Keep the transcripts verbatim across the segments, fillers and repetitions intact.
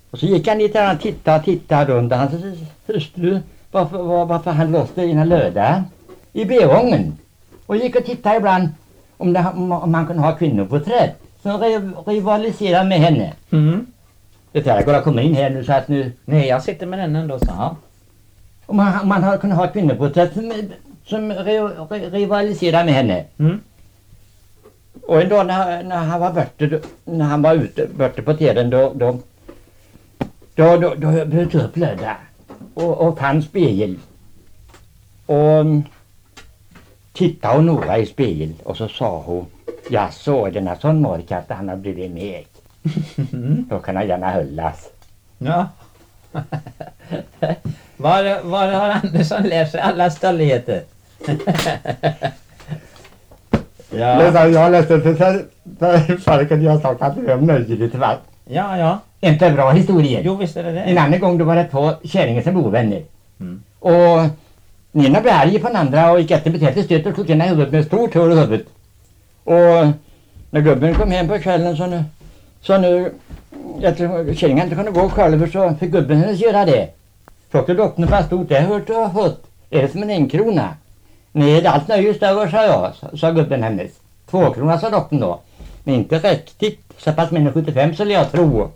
Och så gick han dit och tittade och tittade runt. Han sa, hustru, varför, var, varför han låste ena löda i B-vången. Och gick och tittade ibland om, det, om man kunde ha kvinnoporträtt. Så rivaliserade med henne. Mm. Det är jag kommer in här nu så att nu... Nej, jag sitter med den ändå så. Ja. Om man, man har kunnat ha kvinnoporträtt som, som rivaliserade med henne. Mm. Och en dag när, när han var borta, när han var ute borta på tiden då då då då, då bröt jag upp löda och, och fann spegel och tittade hon några i spegel och så sa hon, jag såg den här sån mörk att han har blivit med. Då kan han gärna höllas. Ja. var, var har Andersson lärt sig alla stolligheter? Ja. Jag har läst det för förut kunde jag sagt att det var möjligt till vart. Ja, ja. Inte bra historia. Jo, visst är det det. En annan gång då var det två kärringar som var ovänner. Mm. Och den ena blev arg på den andra och gick efter beträffande stöt och tog henne i huvudet med stort hål i huvudet. Och när gubben kom hem på kvällen så nu, så nu jag tror kärringen inte kunde gå själv så fick gubben hennes göra det. Frågade doktorn fast stort, det hört du har fått. Är det som en enkrona? Nej, det är allt nöjes över, sa jag, sa gubben hennes. Två kronor, sa doktorn då. Men inte riktigt. Så pass med sjuttiofem skulle jag tro.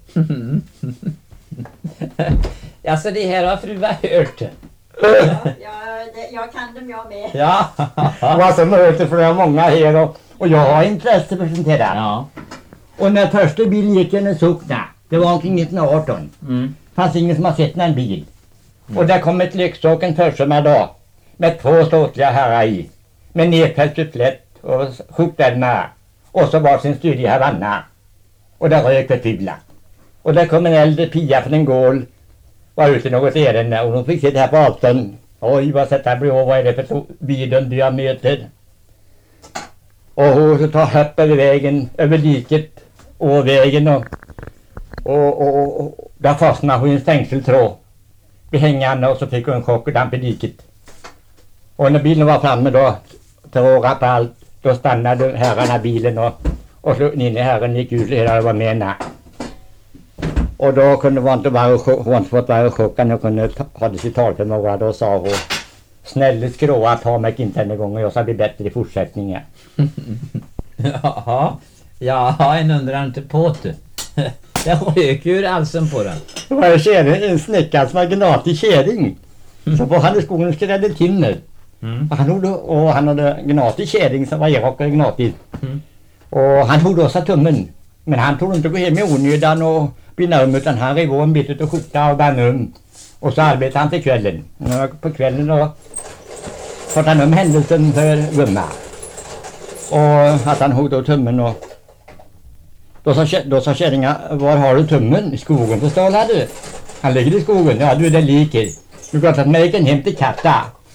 Alltså det här har fruar hört. Ja, jag, det, jag kan dem jag med. Ja. Och alltså möter för många här och, och jag har intresse för sånt här. Ja. Och när första bilen gick in i Sockna, det var omkring nittonhundraarton. Mm. Fanns ingen som har sett en bil. Mm. Och där kom ett lyxåken första dag. Med två ståtliga herrar i. Med nedfällt plätt och skjortärmar. Och så var sin studie i Havanna. Och där rök det fylla. Och där kom en äldre pia från en gård. Var ute i något ärende. Och de fick sitta här på avstånd. Oj, vad sätter jag bredvid. Vad är det för bilen jag möter? Och hon så tar höpp över vägen. Över diket. Och vägen. Och, och, och, och där fastnade hon i en stängseltråd. Behängande och så fick hon en chock och damp i diket. Och när bilen var framme då, tråga på allt, då stannade herrarna bilen och, och så in i herren gick ut hela det var med. Och då kunde hon inte vara hon inte fått vara chockad och kunde ha det sitt tal för några. Då sa hon, snälla skråa, ta mig inte en gång och jag ska bli bättre i fortsättningen. Jaha, ja, en undrar inte på det. Jag röker ur halsen på den. Det var en kärring, en snickare som var gnatig kärring. Så var han i skogen skrädde timmer. Mm. Han hade, och han hade gnatig kärring som var elak och gnatig. Mm. Och han tog då sig tummen. Men han tog inte gå hem i onödan och binda um utan han rev en bit och skjuta och band um. Och så arbetade han till kvällen. Och på kvällen då fått han um händelsen för gumma. Och att han hog då tummen och då sa, då sa kärringa, var har du tummen? I skogen på Ståla du. Han ligger i skogen. Ja, du den liker. Du kan ta mäken hem till katta.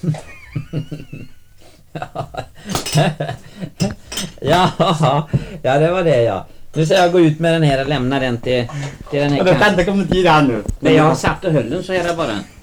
Ja, ja, det var det ja. Nu ska jag gå ut med den här och lämna den till, till den här ja, det kan inte komma tid här nu. Nej, jag har satt och höll den så är det bara.